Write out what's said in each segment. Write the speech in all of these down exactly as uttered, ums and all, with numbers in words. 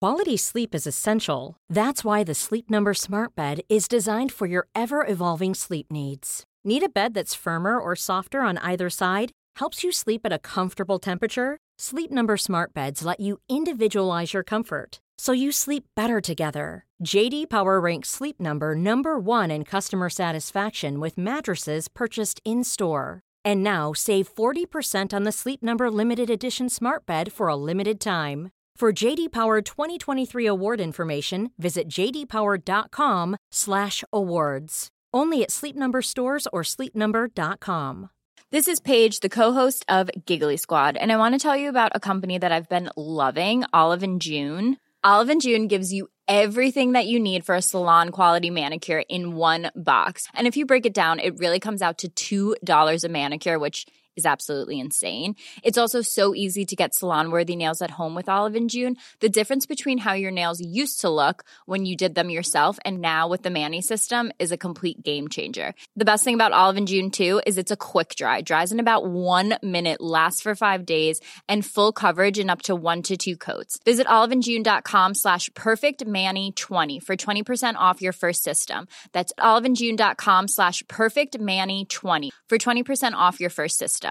Quality sleep is essential. That's why the Sleep Number Smart Bed is designed for your ever-evolving sleep needs. Need a bed that's firmer or softer on either side? Helps you sleep at a comfortable temperature? Sleep Number Smart Beds let you individualize your comfort, so you sleep better together. J D Power ranks Sleep Number number one in customer satisfaction with mattresses purchased in-store. And now, save forty percent on the Sleep Number Limited Edition Smart Bed for a limited time. For J D Power twenty twenty-three award information, visit j d power dot com slash awards. Only at Sleep Number stores or sleep number dot com. This is Paige, the co-host of Giggly Squad, and I want to tell you about a company that I've been loving, Olive and June. Olive and June gives you everything that you need for a salon-quality manicure in one box. And if you break it down, it really comes out to two dollars a manicure, which is absolutely insane. It's also so easy to get salon-worthy nails at home with Olive and June. The difference between how your nails used to look when you did them yourself and now with the Mani system is a complete game changer. The best thing about Olive and June, too, is it's a quick dry. Dries in about one minute, lasts for five days, and full coverage in up to one to two coats. Visit oliveandjune.com slash perfectmani20 for twenty percent off your first system. That's oliveandjune.com slash perfectmani20 for twenty percent off your first system.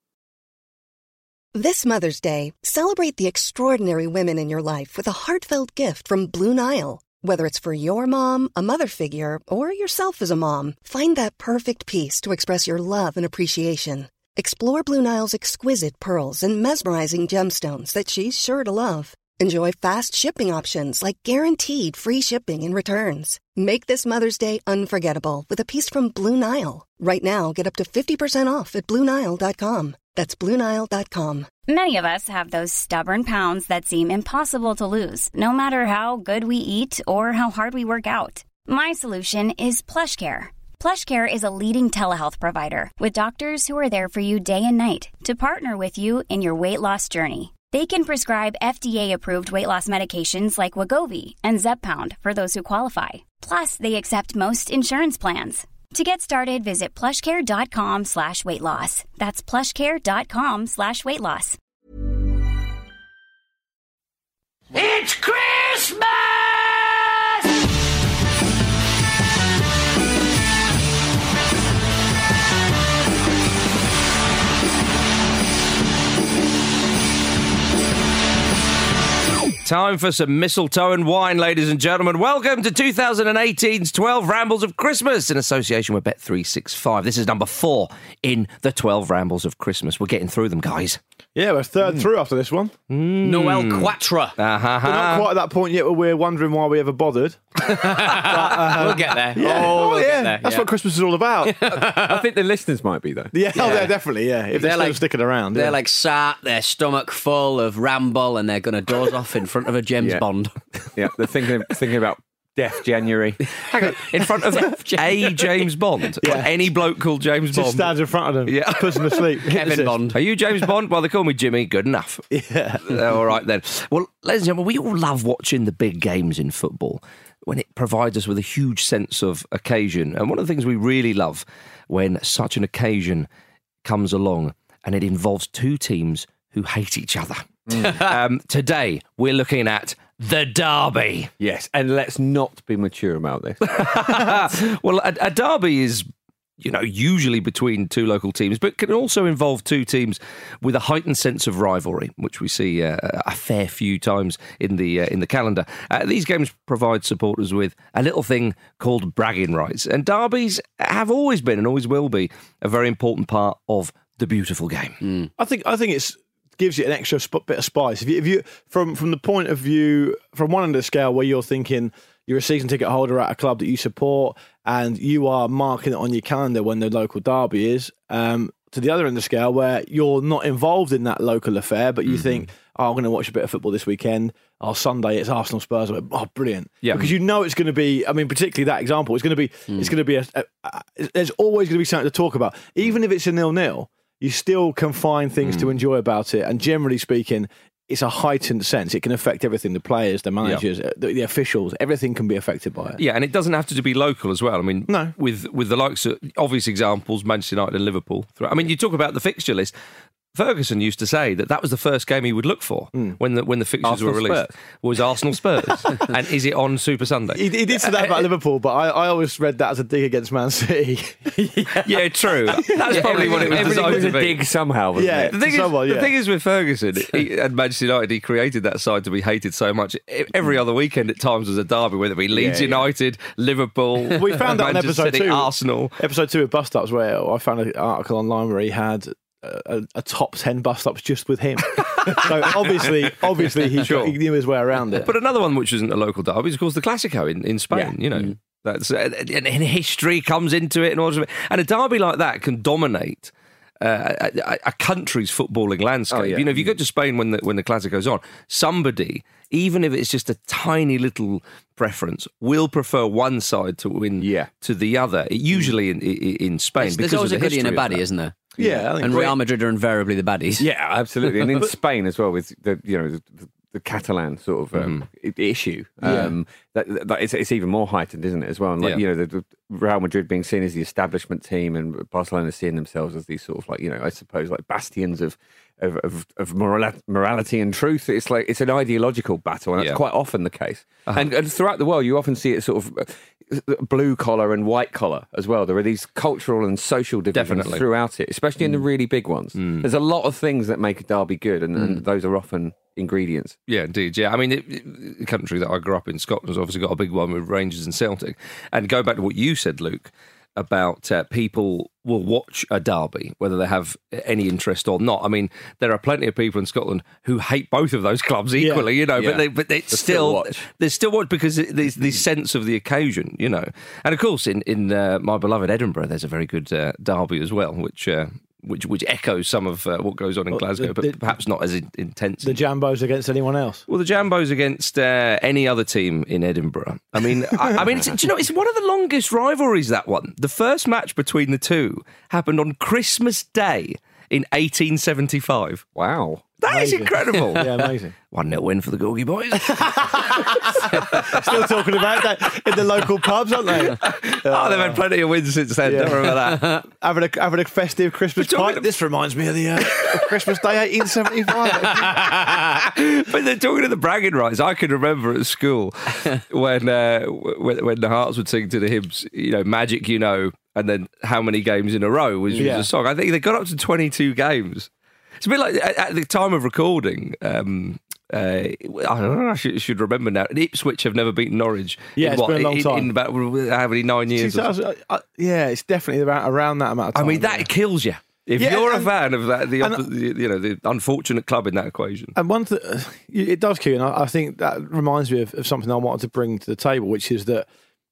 This Mother's Day, celebrate the extraordinary women in your life with a heartfelt gift from Blue Nile. Whether it's for your mom, a mother figure, or yourself as a mom, find that perfect piece to express your love and appreciation. Explore Blue Nile's exquisite pearls and mesmerizing gemstones that she's sure to love. Enjoy fast shipping options like guaranteed free shipping and returns. Make this Mother's Day unforgettable with a piece from Blue Nile. Right now, get up to fifty percent off at blue nile dot com. That's blue nile dot com. Many of us have those stubborn pounds that seem impossible to lose, no matter how good we eat or how hard we work out. My solution is PlushCare. PlushCare is a leading telehealth provider with doctors who are there for you day and night to partner with you in your weight loss journey. They can prescribe F D A-approved weight loss medications like Wegovy and Zepbound for those who qualify. Plus, they accept most insurance plans. To get started, visit plushcare.com slash weight loss. That's plushcare.com slash weight loss. It's Christmas! Time for some mistletoe and wine, ladies and gentlemen. Welcome to twenty eighteen's twelve Rambles of Christmas in association with Bet three sixty-five. This is number four in the twelve Rambles of Christmas. We're getting through them, guys. Yeah, we're third mm. through after this one. Mm. Noel Quatra. Uh-huh. We're not quite at that point yet where we're wondering why we ever bothered. but, uh, we'll get there. Yeah. Oh, we'll yeah. get there. That's yeah. what Christmas is all about. I think the listeners might be, though. Yeah, yeah. Oh, they're definitely, yeah. If they're, they're still like, sticking around. They're yeah. like sat, their stomach full of ramble, and they're going to doze off in front of a James yeah. Bond. Yeah, they're thinking, thinking about Death January. Hang on, in front of a James Bond? Yeah. Like any bloke called James Just Bond? stands in front of them, yeah. puts them to sleep. Kevin Bond. Are you James Bond? Well, they call me Jimmy. Good enough. Yeah. All right, then. Well, ladies and gentlemen, we all love watching the big games in football when it provides us with a huge sense of occasion. And one of the things we really love when such an occasion comes along and it involves two teams who hate each other. Mm. um, today, we're looking at the derby. Yes, and let's not be mature about this. Well, a, a derby is, you know, usually between two local teams, but can also involve two teams with a heightened sense of rivalry, which we see uh, a fair few times in the uh, in the calendar. Uh, these games provide supporters with a little thing called bragging rights, and derbies have always been and always will be a very important part of the beautiful game. Mm. I think I think it's gives you an extra sp- bit of spice. If you, if you from from the point of view, from one end of the scale where you're thinking you're a season ticket holder at a club that you support and you are marking it on your calendar when the local derby is, um, to the other end of the scale where you're not involved in that local affair, but you mm-hmm. think, oh, I'm going to watch a bit of football this weekend. Oh, Sunday it's Arsenal Spurs. Oh, brilliant! Yeah, because you know it's going to be. I mean, particularly that example. It's going to be. Mm. It's going to be a, a, a. There's always going to be something to talk about, even if it's a nil-nil. You still can find things mm. to enjoy about it. And generally speaking, it's a heightened sense. It can affect everything. The players, the managers, yeah. the, the officials, everything can be affected by it. Yeah, and it doesn't have to be local as well. I mean, no. with, with the likes of obvious examples, Manchester United and Liverpool. I mean, you talk about the fixture list. Ferguson used to say that that was the first game he would look for mm. when the when the fixtures Arsenal were released. Spurs. Was Arsenal Spurs, and is it on Super Sunday? He, he did say that about Liverpool, but I, I always read that as a dig against Man City. yeah. yeah, true. That's yeah, probably what it was Everything designed was to a be. dig somehow. Wasn't Yeah, it? The thing, is, someone, yeah. the thing is with Ferguson he, and Manchester United, he created that side to be hated so much. Every other weekend at times was a derby, whether it be Leeds Yeah, yeah. United, Liverpool. We found that on Manchester episode City, two, Arsenal. Episode two of Bust Ups, where I found an article online where he had a, a top ten bust ups just with him. So obviously, obviously he, Sure. he knew his way around it. But another one which isn't a local derby is, of course, the Clasico in, in Spain. Yeah. You know, Mm. that's and, and history comes into it, and all of it. And a derby like that can dominate uh, a, a country's footballing landscape. Oh, yeah. You know, if you go to Spain when the when the Clasico's on, somebody, even if it's just a tiny little preference, will prefer one side to win Yeah. to the other. Usually in in, in Spain, There's, because there's always of a the goodie and a history of baddie, that. isn't there? yeah, I think And great- Real Madrid are invariably the baddies. Yeah, absolutely. And in Spain as well, with the you know the, the Catalan sort of um, i- issue, um, that, that it's, it's even more heightened, isn't it? As well, and like Yeah. you know, the, the Real Madrid being seen as the establishment team, and Barcelona seeing themselves as these sort of like you know, I suppose like bastions of of of, of morali- morality and truth. It's like it's an ideological battle, and that's Yeah. quite often the case. Uh-huh. And, and throughout the world, you often see it sort of. Uh, blue collar and white collar as well. There are these cultural and social divisions Definitely. throughout it, especially in the really big ones. There's a lot of things that make a derby good, and, and those are often ingredients. Yeah, indeed. Yeah, I mean, it, it, the country that I grew up in, Scotland, has obviously got a big one with Rangers and Celtic. And go back to what you said, Luke, about uh, people will watch a derby, whether they have any interest or not. I mean, there are plenty of people in Scotland who hate both of those clubs equally, Yeah. you know, Yeah. but they, but it's They still still, watch. they still watch because it- there's the sense of the occasion, you know. And of course, in in uh, my beloved Edinburgh, there's a very good uh, derby as well, which. Uh, Which, which echoes some of uh, what goes on in Well, Glasgow, the- but the- perhaps not as in, intense. the Jambos against anyone else. Well, the Jambos against uh, any other team in Edinburgh. I mean, I, I mean, it's, do you know, it's one of the longest rivalries. That one. The first match between the two happened on Christmas Day in eighteen seventy-five. Wow. That is Amazing. incredible. Yeah, amazing. One nil win for the Gorgie boys. Still talking about that in the local pubs, aren't they? oh, they've had plenty of wins since then. Yeah. Don't worry about that. having a having a festive Christmas We're talking pie. ab- This reminds me of the uh, of Christmas Day, eighteen seventy-five. But they're talking of the bragging rights. I can remember at school when, uh, when when the Hearts would sing to the hymns, you know, Magic, you know, and then how many games in a row was, was Yeah. a song. I think they got up to twenty-two games. It's a bit like at, at the time of recording. Um, uh, I don't know. I should, should remember now. Ipswich have never beaten Norwich. Yeah, in it's what, been a long in, time. In about how many nine years? or something. two thousand, uh, yeah, it's definitely around, around that amount of I time. mean, that yeah. kills you. If Yeah, you're a and- fan of that, the, and- oppo- the you know the unfortunate club in that equation. And one th- it does, Kew, and I, I think that reminds me of, of something I wanted to bring to the table, which is that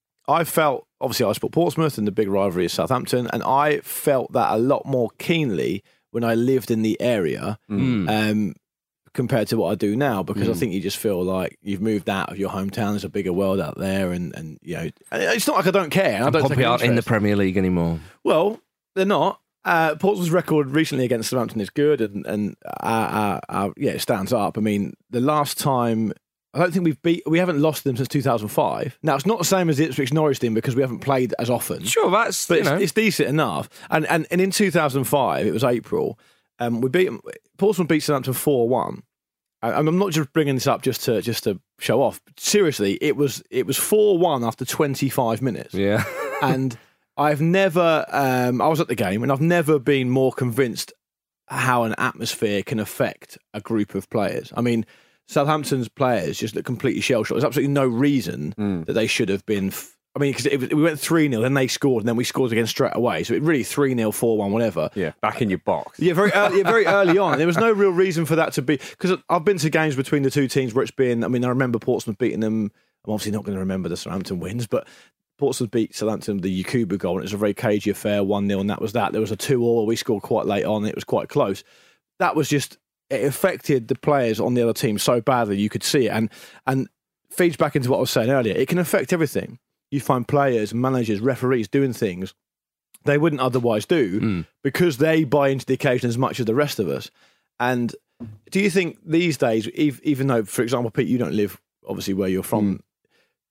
I felt, obviously I support Portsmouth and the big rivalry is Southampton, and I felt that a lot more keenly when I lived in the area Mm. um, compared to what I do now, because I think you just feel like you've moved out of your hometown, there's a bigger world out there, and, and you know, and it's not like I don't care. and I And don't Pompey take an aren't in the interest. Premier League anymore. Well, they're not. Uh, Portsmouth's record recently against Southampton is good, and and uh, uh, uh, yeah, it stands up. I mean, the last time I don't think we've beat, we haven't lost them since two thousand five. Now it's not the same as the Ipswich Norwich team because we haven't played as often. Sure, that's But you it's, know. it's decent enough. And, and and in two thousand five, it was April. Um, we beat Portsmouth beat Southampton four one. And I'm not just bringing this up just to just to show off. Seriously, it was it was four one after twenty-five minutes. yeah. And I've never, um, I was at the game, and I've never been more convinced how an atmosphere can affect a group of players. I mean, Southampton's players just look completely shell-shocked. There's absolutely no reason Mm. that they should have been. F- I mean, because we went three nil, then they scored, and then we scored again straight away. So it really three nil, four one, whatever. Yeah, back in your box. Yeah, very early, yeah, very early on. There was no real reason for that to be, because I've been to games between the two teams where it's been, I mean, I remember Portsmouth beating them. I'm obviously not going to remember the Southampton wins, but Portsmouth beat Southampton with the Yakubu goal, and it was a very cagey affair, one nil, and that was that. There was a two all, we scored quite late on, and it was quite close. That was just, it affected the players on the other team so badly, you could see it, and and feeds back into what I was saying earlier. It can affect everything. You find players, managers, referees doing things they wouldn't otherwise do Mm. because they buy into the occasion as much as the rest of us. And do you think these days, ev- even though, for example, Pete, you don't live obviously where you're from,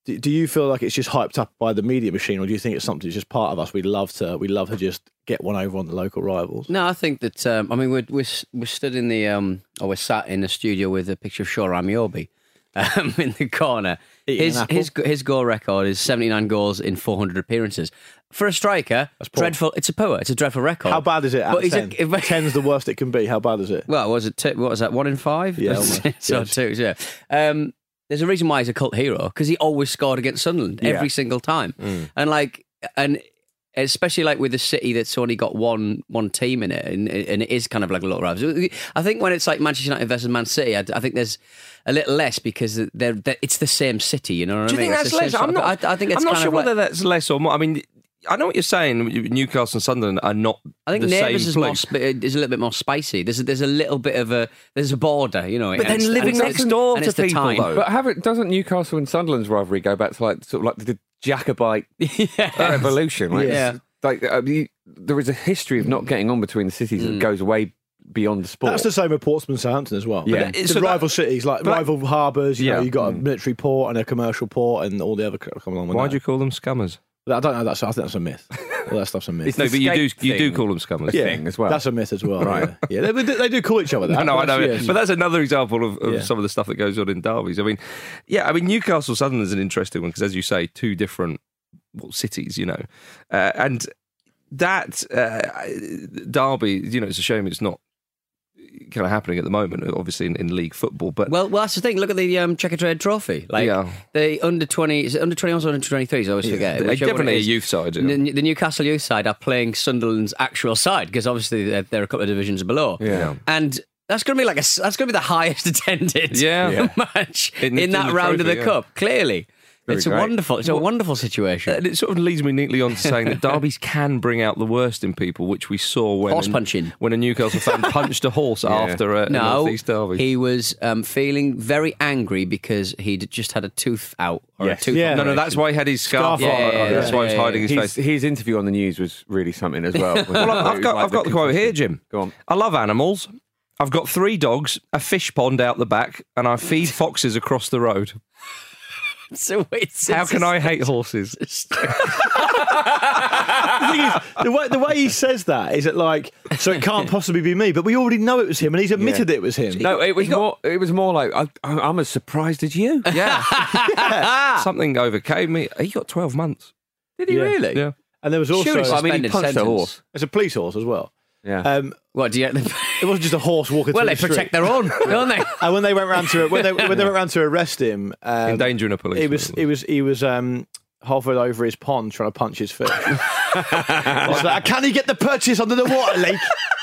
do, do you feel like it's just hyped up by the media machine, or do you think it's something that's just part of us? We love to we love to just get one over on the local rivals. No, I think that. Um, I mean, we're we're we're stood in the um, or we're sat in the studio with a picture of Shola Ameobi um, in the corner. Eating His an apple. his his goal record is seventy-nine goals in four hundred appearances. For a striker, That's poor. dreadful. It's a poor. It's a dreadful record. How bad is it? Out But of he's ten? a- Ten's the worst it can be. How bad is it? Well, was it? T- what was that? One in five? Yeah, almost. so Yes. two. Yeah. Um, there's a reason why he's a cult hero because he always scored against Sunderland Yeah. every single time, Mm. and like and. Especially like with a city that's only got one one team in it, and, and it is kind of like a little rival. I think when it's like Manchester United versus Man City, I, I think there's a little less because they're, they're it's the same city. You know what Do I you mean? think It's that's the less? same I'm sort not. of- I, I think it's I'm not kind sure of like, whether that's less or more. I mean, I know what you're saying. Newcastle and Sunderland are not. I think the Neighbours same is more place. sp- is a little bit more spicy. There's a, there's a little bit of a there's a border, you know. But then and it's- living and it's- next door and to it's the people, time. though. But haven't doesn't Newcastle and Sunderland's rivalry go back to like sort of like the Jacobite revolution? Like, Yeah. it's like uh, you, there is a history of not getting on between the cities that goes way beyond the sport. That's the same with Portsmouth and Southampton as well. Yeah. But But- the so that- rival cities, like but- rival harbours, you know, Yeah. you've got a military port and a commercial port and all the other crap come along with Why that. do you call them scummers? I don't know. That's I think that's a myth. All that stuff's a myth. It's No, the but you do. skate You do thing. call them scummers. Yeah. thing as well. That's a myth as well. Right. Yeah, yeah. They, they, they do call each other that. I know, I know. That's- yeah. But that's another example of, of Yeah. some of the stuff that goes on in derbies. I mean, yeah, I mean, Newcastle Sunderland is an interesting one because, as you say, two different well, cities, you know. Uh, and that uh, derby, you know, it's a shame it's not kind of happening at the moment, obviously, in, in league football. But Well, well, that's the thing. Look at the um, Checkatrade Trophy. Like Yeah. the under twenty, is it under twenty-ones or under twenty-threes? I always forget. they're Whichever one definitely it a is. youth side. You know. The, the Newcastle youth side are playing Sunderland's actual side because obviously they're, they're a couple of divisions below. Yeah. And that's going to be like a that's going to be the highest attended Yeah. Yeah. match In in, the- in that the round of trophy, the yeah. cup. Clearly, Very it's a great. wonderful. It's a wonderful situation. And it sort of leads me neatly on to saying that derbies can bring out the worst in people, which we saw when Horse punching. when a Newcastle fan punched a horse after a, a No, North-East derby. he was um, feeling very angry because he'd just had a tooth out or Yes. a tooth. Yeah. no, no, that's why he had his scarf, Scarf on. on, yeah, That's yeah, why he was yeah, hiding his His, face. his interview on the news was really something as well. Well, I've got, I've got the quote here, Jim. Go on. I love animals. I've got three dogs, a fish pond out the back, and I feed foxes across the road. So it's, How it's can a- I hate horses? The thing is, the way the way he says that is it like so it can't possibly be me, but we already know it was him, and he's admitted it was him. No, it was more. It was more like I, I'm as surprised as you. Yeah. Something overcame me. He got twelve months. Did he Yeah. really? Yeah. And there was also Surely I mean, he suspended punched a sentence. horse. it's a police horse as well. Yeah. Um, What do you? it wasn't just a horse walking Well, through they the protect street. their own, don't they? And when they went round to when they when they went round to arrest him, um, Endangering a police. he was he was he was um, hovered over his pond trying to punch his fish. It's like, can he get the purchase under the water leak?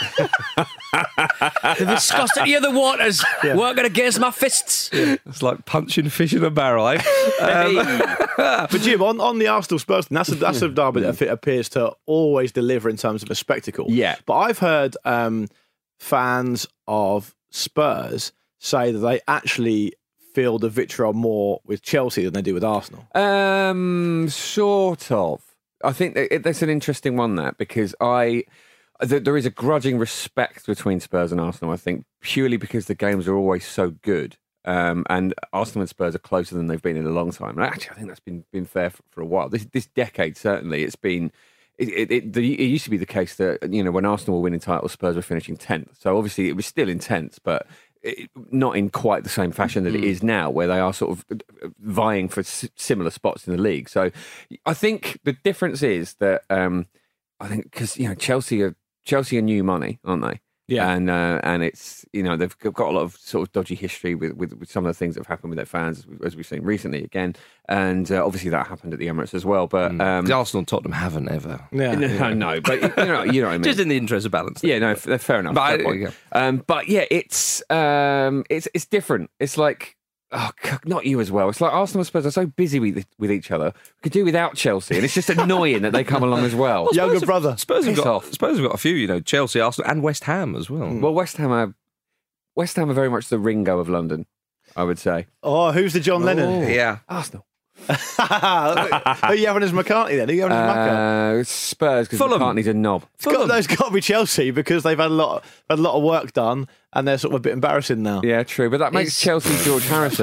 The viscosity of the waters working against my fists. It's like punching fish in a barrel, eh? Um, But Jim, on, on the Arsenal Spurs thing, that's a, that's a derby that appears to always deliver in terms of a spectacle. Yeah. But I've heard um, fans of Spurs say that they actually feel the vitriol more with Chelsea than they do with Arsenal. Um, sort of. I think that it, that's an interesting one, that, because I th- there is a grudging respect between Spurs and Arsenal, I think, purely because the games are always so good. Um, and Arsenal and Spurs are closer than they've been in a long time. And actually, I think that's been been fair for, for a while. This this decade, certainly, it's been. It, it, it, the, it used to be the case that, you know, when Arsenal were winning titles, Spurs were finishing tenth. So obviously, it was still intense, but it, not in quite the same fashion that it is now, where they are sort of vying for s- similar spots in the league. So I think the difference is that um, I think because, you know, Chelsea are Chelsea are new money, aren't they? Yeah. And uh, and it's, you know, they've got a lot of sort of dodgy history with, with, with some of the things that have happened with their fans, as, we, as we've seen recently again. And uh, obviously that happened at the Emirates as well. But um, the Arsenal and Tottenham haven't ever. Yeah. no, no, but you know, you know what I mean. Just in the interest of balance. Yeah, no, f- fair enough. But I- fair point. yeah. Um, but yeah, it's um, it's it's different. It's like, oh, c- not you as well. It's like Arsenal and Spurs are so busy with with each other. We could do without Chelsea, and it's just annoying that they come along as well. Well, Younger Spurs have- brother. Spurs have Piss got. off. Spurs have got a few. You know, Chelsea, Arsenal, and West Ham as well. Well, West Ham are West Ham are very much the Ringo of London, I would say. Oh, who's the John Lennon? Yeah. Arsenal, Who are you having as McCartney then? Who are you having as Macca? uh, Spurs, because Fulham. McCartney's a knob. It's got, no, it's got to be Chelsea because they've had a lot, had a lot of work done, and they're sort of a bit embarrassing now. Yeah, true, but that makes Is- Chelsea George Harrison.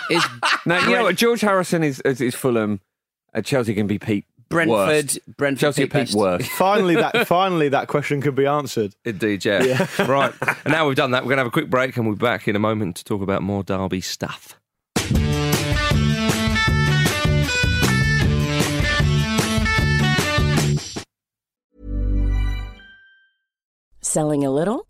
is No, you know what? George Harrison is is, is Fulham. Uh, Chelsea can be Pete Brentford. worst. Brentford. Chelsea Pete Pete Best. worst. Finally, that finally that question could be answered. Indeed, yeah. Yeah. Right. And now we've done that, we're going to have a quick break and we'll be back in a moment to talk about more Derby stuff. Selling a little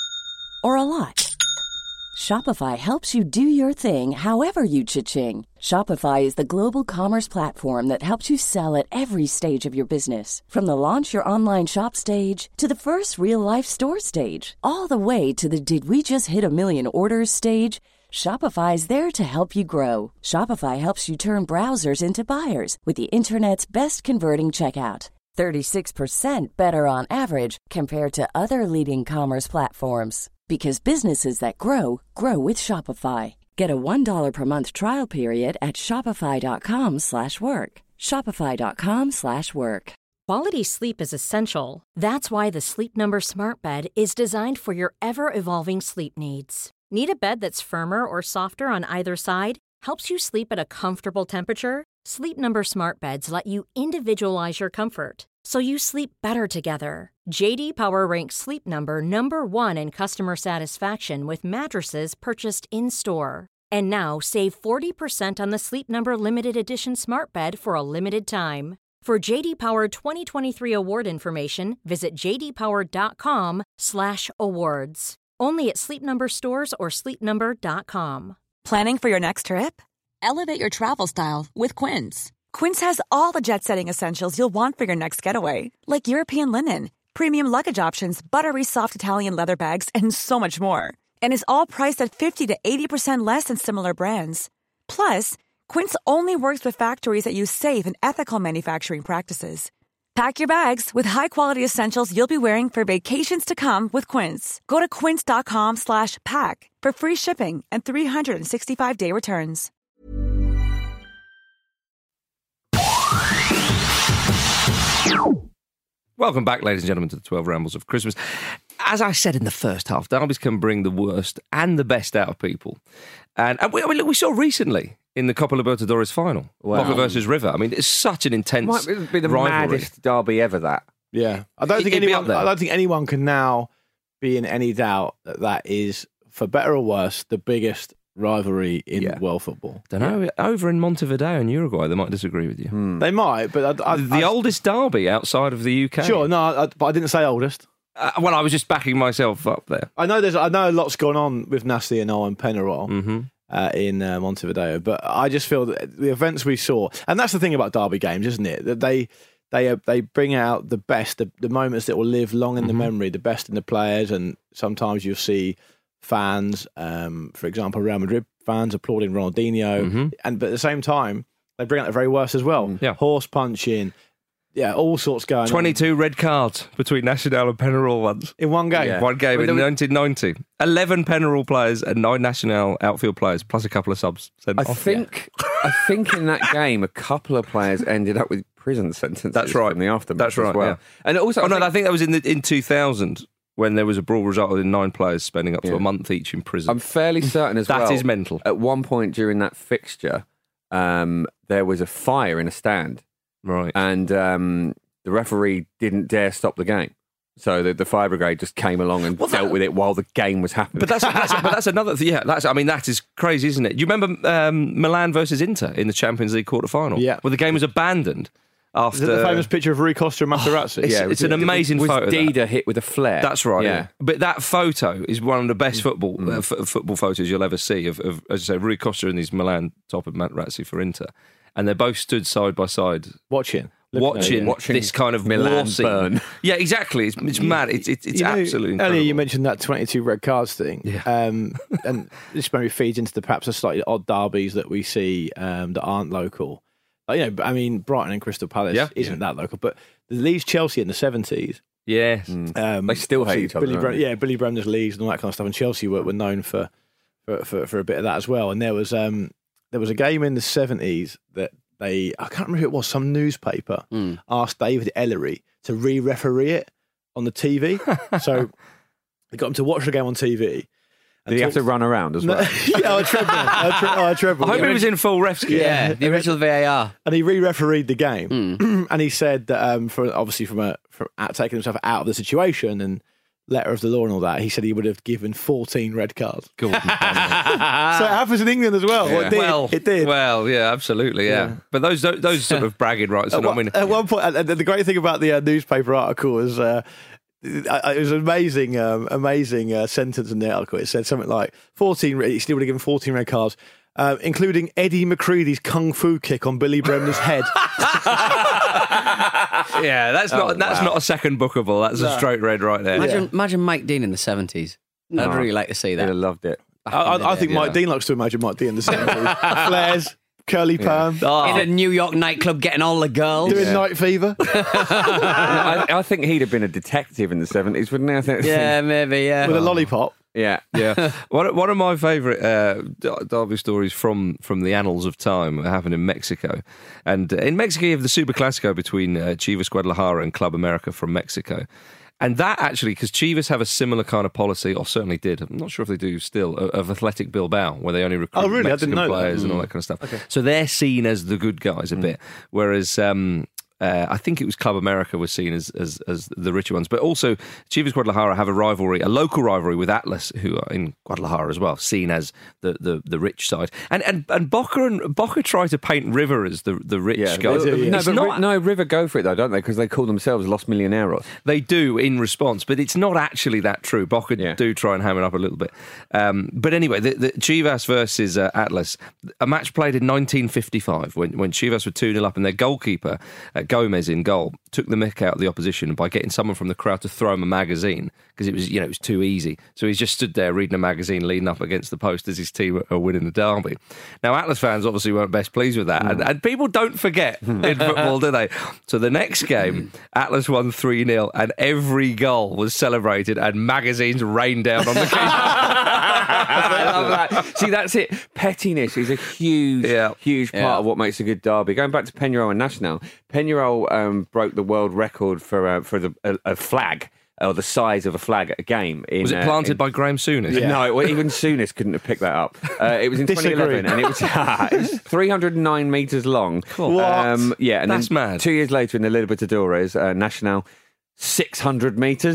or a lot? Shopify helps you do your thing however you cha-ching. Shopify is the global commerce platform that helps you sell at every stage of your business. From the launch your online shop stage to the first real-life store stage, all the way to the did we just hit a million orders stage. Shopify is there to help you grow. Shopify helps you turn browsers into buyers with the internet's best converting checkout. thirty-six percent better on average compared to other leading commerce platforms. Because businesses that grow, grow with Shopify. Get a one dollar per month trial period at shopify.com slash work. Shopify.com slash work. Quality sleep is essential. That's why the Sleep Number Smart Bed is designed for your ever-evolving sleep needs. Need a bed that's firmer or softer on either side? Helps you sleep at a comfortable temperature? Sleep Number Smart Beds let you individualize your comfort, so you sleep better together. J D Power ranks Sleep Number number one in customer satisfaction with mattresses purchased in-store. And now save forty percent on the Sleep Number Limited Edition Smart Bed for a limited time. For J D Power twenty twenty-three award information, visit jdpower.com slash awards. Only at Sleep Number stores or sleep number dot com. Planning for your next trip? Elevate your travel style with Quince. Quince has all the jet-setting essentials you'll want for your next getaway, like European linen, premium luggage options, buttery soft Italian leather bags, and so much more. And is all priced at fifty to eighty percent less than similar brands. Plus, Quince only works with factories that use safe and ethical manufacturing practices. Pack your bags with high-quality essentials you'll be wearing for vacations to come with Quince. Go to quince.com slash pack for free shipping and three sixty-five day returns. Welcome back, ladies and gentlemen, to the twelve Rambles of Christmas. As I said in the first half, derbies can bring the worst and the best out of people. And, and we, I mean, look, we saw recently in the Copa Libertadores final, Wow. Boca versus River. I mean, it's such an intense Might be the rivalry. maddest derby ever, that. Yeah, I don't It- think it'd be up anyone. there. I don't think anyone can now be in any doubt that that is, for better or worse, the biggest rivalry in Yeah. world football. Don't know. Over in Montevideo in Uruguay, they might disagree with you. Hmm. They might, but I, I, The I, oldest derby outside of the U K. Sure, no, I, but I didn't say oldest. Uh, well, I was just backing myself up there. I know there's. I know a lot's gone on with Nacional and Penarol Mm-hmm. uh, in uh, Montevideo, but I just feel that the events we saw, and that's the thing about derby games, isn't it? That they they uh, they bring out the best, the, the moments that will live long in the Mhm. memory, the best in the players, and sometimes you'll see fans, um, for example, Real Madrid fans applauding Ronaldinho, Mhm. and but at the same time they bring out the very worst as well. Yeah. Horse punching, yeah, all sorts going on twenty-two red cards between Nacional and Penarol once. in one game. Yeah. One game Well, in there was- nineteen ninety. eleven Penarol players and nine Nacional outfield players, plus a couple of subs sent I off. think I think in that game a couple of players ended up with prison sentences. That's right. From the aftermath. That's right, as well. yeah. And also, Oh, I no, think- I think that was in the, in two thousand when there was a brawl resulted in nine players spending up to Yeah. a month each in prison. I'm fairly certain as That well. is mental. At one point during that fixture, um, there was a fire in a stand, Right. and um, the referee didn't dare stop the game. So the, the fire brigade just came along and Well, that- dealt with it while the game was happening. But that's, that's but that's another th- yeah. That's I mean that is crazy, isn't it? Do you remember um, Milan versus Inter in the Champions League quarter final? Yeah. where the game was abandoned after Is it the famous picture of Rui Costa and Materazzi? It's- yeah, it's an amazing was photo of that. Dida hit with a flare. That's right. Yeah. But that photo is one of the best football Mm. uh, f- football photos you'll ever see of, of as I say, Rui Costa in his Milan top of Materazzi for Inter, and they're both stood side by side. Watching. Looking at Watching, it. Watching this kind of Milan war scene. burn. Yeah, exactly. It's, it's mad. It's it's, it's You know, absolutely incredible. Earlier you mentioned that twenty-two red cards thing. Yeah. Um, and this maybe feeds into the perhaps the slightly odd derbies that we see um, that aren't local. Like, you know, I mean, Brighton and Crystal Palace Yeah. isn't that local, but the Leeds Chelsea in the seventies. Yes. Um, They still hate obviously each other, Billy don't Brem- they? yeah, Billy Bremner's Leeds and all that kind of stuff. And Chelsea were, were known for for, for for a bit of that as well. And there was um, there was a game in the seventies that they I can't remember who it was. Some newspaper Mm. asked David Ellery to re-referee it on the T V. So they got him to watch the game on T V. Did he have to run around as well? yeah, I treble. I, tre- oh, I treble. I hope he was in full ref gear. Yeah, the original V A R. And he re-refereed the game, Mm. and he said that um, for obviously from a from out, taking himself out of the situation and letter of the law and all that, he said he would have given fourteen red cards. Gordon. So it happens in England as well. Well, it did. Well, it did. Well, yeah, absolutely, yeah. Yeah. But those those sort of bragging rights are At not one, winning. at one point, and the great thing about the uh, newspaper article was uh, it was an amazing, um, amazing uh, sentence in the article. It said something like fourteen. He still would have given fourteen red cards, uh, including Eddie McCready's kung fu kick on Billy Bremner's head. Yeah, that's not Oh, that's wow. not a second bookable. That's a straight red right there. Imagine, Yeah. imagine Mike Dean in the seventies. I'd Oh. really like to see He'd that. have loved it. Back I, in the I, I day. think Mike yeah. Dean likes to imagine Mike Dean in the seventies. Flares, curly perm, In a New York nightclub getting all the girls. doing Yeah. Night Fever. I, I think he'd have been a detective in the seventies, wouldn't he? I think, Yeah, maybe, yeah. with a lollipop. yeah. Yeah, one one of my favourite uh, Der- Derby stories from from the annals of time happened in Mexico, and uh, in Mexico you have the Super Clasico between uh, Chivas Guadalajara and Club America from Mexico. And that actually, because Chivas have a similar kind of policy, or certainly did, I'm not sure if they do still, of of Athletic Bilbao, where they only recruit Oh, really? I Mexican didn't know that. players and all that kind of stuff. So they're seen as the good guys a bit, whereas um, uh, I think it was Club America was seen as, as as the richer ones. But also, Chivas Guadalajara have a rivalry, a local rivalry with Atlas, who are in Guadalajara as well, seen as the, the, the rich side. And and and Boca and Boca try to paint River as the the rich Yeah, guys. they do, yeah. No, It's but not- Ri- no, River go for it though, don't they? Because they call themselves Los Millonarios. They do in response, but it's not actually that true. Boca Yeah. do try and ham it up a little bit. Um, but anyway, the, the Chivas versus uh, Atlas, a match played in nineteen fifty-five when, when Chivas were two nil up and their goalkeeper, uh, Gomez in goal, took the mick out of the opposition by getting someone from the crowd to throw him a magazine because it was, you know, it was too easy. So he just stood there reading a magazine leaning up against the post as his team are winning the derby. Now, Atlas fans obviously weren't best pleased with that. And, and people don't forget in football, do they? So the next game, Atlas won three nil and every goal was celebrated and magazines rained down on the keeper. I love that. See, that's it. Pettiness is a huge, Yeah. huge part Yeah. of what makes a good derby. Going back to Peñarol and Nacional, Peñarol um, broke the world record for uh, for the a, a flag, or the size of a flag at a game. In, Was it uh, planted in- by Graham Souness? No, well, even Souness couldn't have picked that up. Uh, it was in Disagree. twenty eleven, and it was, it was three hundred nine metres long. Cool. What? Um, yeah, and That's then mad. Two years later, in the Libertadores, uh, Nacional, six hundred metres.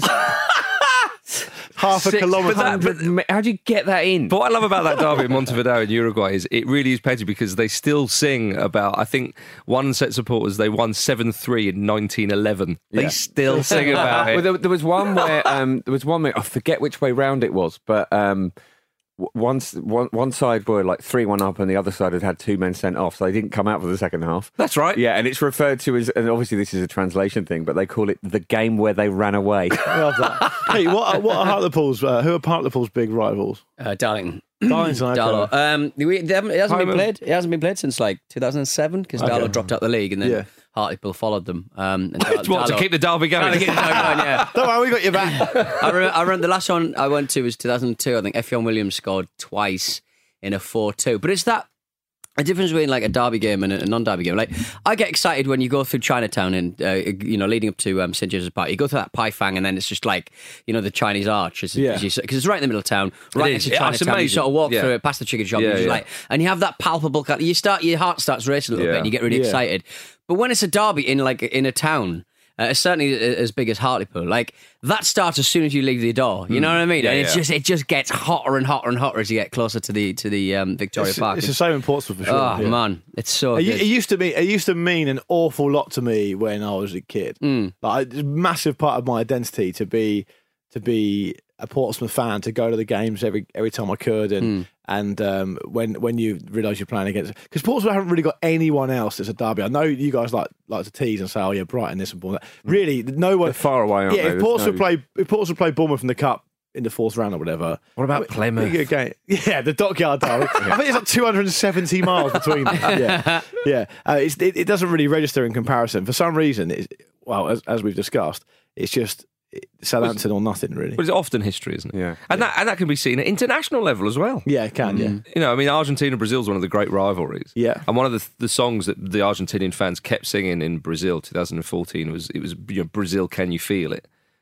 Half a Six kilometre. hundred me- How do you get that in? But what I love about that derby in Montevideo in Uruguay is it really is petty because they still sing about, I think one set supporters, they won seven three in nineteen eleven. They Yeah. still sing about Well, it. there, there was one where um, there was one where I forget which way round it was, but um, w- once one one side were like three one up, and the other side had had two men sent off, so they didn't come out for the second half. That's right. Yeah, and it's referred to as, and obviously this is a translation thing, but they call it the game where they ran away. I love that. Hey, what are, what are Hartlepool's? Uh, who are Hartlepool's big rivals? Uh, Darlington. Darlington. okay. Darlow. Um, we, they haven't, it hasn't been Home- played. It hasn't been played since like two thousand seven because Okay. Darlow dropped out the league and then Yeah. Hartlepool followed them. Um, and Dar- What, to Darlow- keep the derby going? Trying to keep the derby going, yeah. Don't worry, we got your back. I remember, I remember the last one I went to was two thousand two. I think Effion Williams scored twice in a four two. But it's that a difference between like a derby game and a non-derby game. Like I get excited when you go through Chinatown and uh, you know leading up to um, Saint James's Park. You go through that Pai Fang and then it's just like you know the Chinese Arch, because Yeah. it's right in the middle of town, right It next is. to Yeah, it's Chinatown. You amazing. sort of walk Yeah. through it past the chicken shop, Yeah, and, you're just yeah. like, and you have that palpable. kind- You start your heart starts racing a little Yeah. bit, and you get really Yeah. excited. But when it's a derby in like in a town. Uh, certainly as big as Hartlepool. Like that starts as soon as you leave the door. You know what I mean? Yeah, and it's yeah. just it just gets hotter and hotter and hotter as you get closer to the to the um, Victoria It's, Park. it's the same in Portsmouth for sure. oh yeah. man, it's so It, good. it used to be. It used to mean an awful lot to me when I was a kid. Mm. Like it's a massive part of my identity to be to be a Portsmouth fan, to go to the games every every time I could, and Mm. and um, when when you realise you're playing against, because Portsmouth haven't really got anyone else that's a derby. I know you guys like like to tease and say, oh yeah, Brighton this and Bournemouth. Really, no one. They're far away, aren't yeah, they? if There's Portsmouth no- play if Portsmouth play Bournemouth in the cup in the fourth round or whatever. What about Plymouth? Big game. Yeah, the Dockyard derby. I think it's like two hundred seventy miles between them. Yeah, yeah. Uh, it's, it, it doesn't really register in comparison. For some reason, it's, well, as, as we've discussed, it's just Southampton or nothing, really. But it's often history, isn't it? Yeah. And that and that can be seen at international level as well. Yeah, it can, yeah. You know, I mean, Argentina Brazil is one of the great rivalries. Yeah. And one of the the songs that the Argentinian fans kept singing in Brazil, twenty fourteen, was it was you know, Brazil, Can You Feel It?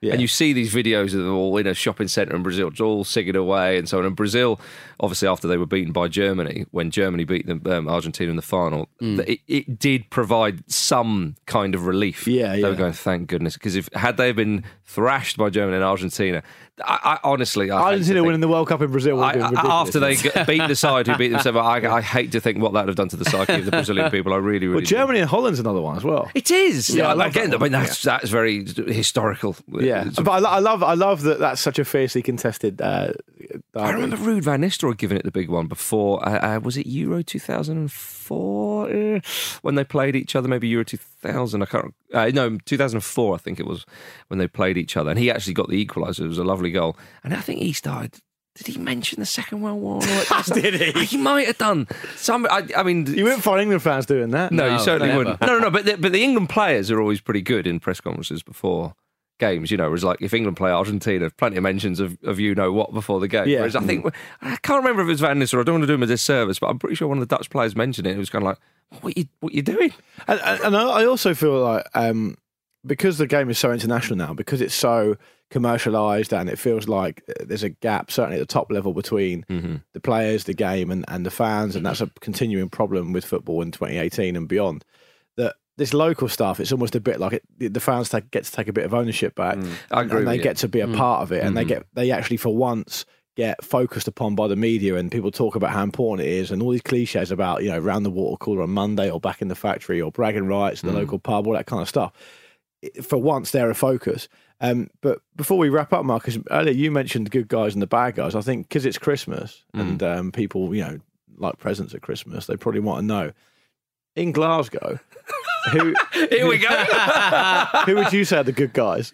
Yeah. And you see these videos of them all in a shopping centre in Brazil, all singing away and so on. And Brazil, obviously, after they were beaten by Germany, when Germany beat them, um, Argentina in the final, Mm. it, it did provide some kind of relief. Yeah, They yeah. were going, thank goodness. Because if had they been thrashed by Germany and Argentina, I, I honestly... I hate to Argentina think- winning the World Cup in Brazil would I, have been I- ridiculous. after they g- beat the side who beat themselves, I, I hate to think what that would have done to the psyche of the Brazilian people. I really, really Well, do. Germany and Holland's another one as well. It is. Yeah, I love again, that I mean, one. that's, that's very historical. Yeah, It's- but I, lo- I love I love that that's such a fiercely contested. Uh, I remember Ruud van Nistelrooy giving it the big one before. Uh, uh, was it Euro two thousand four uh, when they played each other? Maybe Euro two thousand. I can't. Uh, no, two thousand four. I think it was when they played each other, and he actually got the equaliser. It was a lovely goal, and I think he started. Did he mention the Second World War? Did he? He might have done. Some. I, I mean, You wouldn't find England fans doing that. no, No, you certainly never. wouldn't. No, no, no. But the, but the England players are always pretty good in press conferences before games. You know, whereas like if England play Argentina, plenty of mentions of, of you know what before the game. Yeah. Whereas I think I can't remember if it was Van Nistelrooy. I don't want to do him a disservice, but I'm pretty sure one of the Dutch players mentioned it. It was kind of like, what you what you doing? And, and and I also feel like um, because the game is so international now, because it's so commercialised, and it feels like there's a gap, certainly at the top level, between Mm-hmm. the players, the game, and, and the fans, and that's a continuing problem with football in twenty eighteen and beyond. That this local stuff, it's almost a bit like it, the fans take, get to take a bit of ownership back, I agree and they with you. get to be a part of it, and they Mhm. get they actually for once get focused upon by the media, and people talk about how important it is, and all these cliches about, you know, round the water cooler on Monday, or back in the factory, or bragging rights in the Mm. local pub, all that kind of stuff. It- For once, they're a focus. Um, but before we wrap up, Marcus, earlier you mentioned the good guys and the bad guys. I think because it's Christmas Mm. and um, people, you know, like presents at Christmas, they probably want to know. In Glasgow, who Here we go. who would you say are the good guys?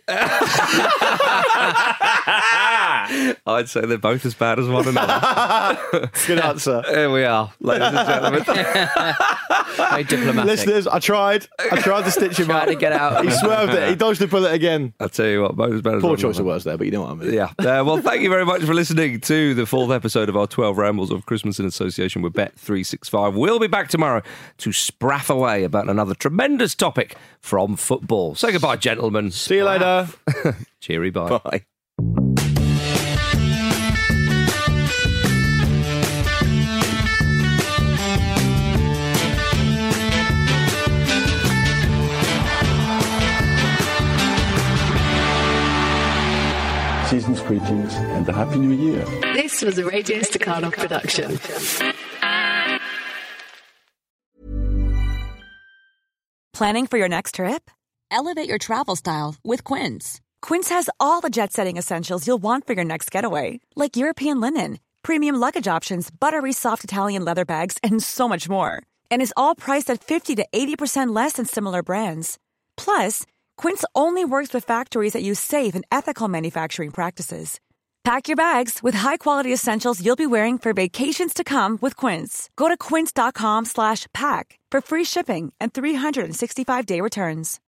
I'd say they're both as bad as one another. Good answer. Here we are, ladies and gentlemen. Very diplomatic. Listeners, I tried. I tried to stitch him Tried up. to get out. He swerved it. He dodged the bullet again. I'll tell you what, both as bad as Poor one choice another. of words there, but you know what I mean. Yeah. Uh, well, thank you very much for listening to the fourth episode of our twelve Rambles of Christmas in association with Bet three sixty-five. We'll be back tomorrow to spraff away about another tremendous topic from football. Say goodbye, gentlemen. See you later. Cheery bye. Bye. Season's greetings and a Happy New Year. This was a Radio Staccato production. Planning for your next trip? Elevate your travel style with Quince. Quince has all the jet-setting essentials you'll want for your next getaway, like European linen, premium luggage options, buttery soft Italian leather bags, and so much more. And is all priced at fifty to eighty percent less than similar brands. Plus, Quince only works with factories that use safe and ethical manufacturing practices. Pack your bags with high-quality essentials you'll be wearing for vacations to come with Quince. Go to quince.com slash pack for free shipping and three sixty-five day returns.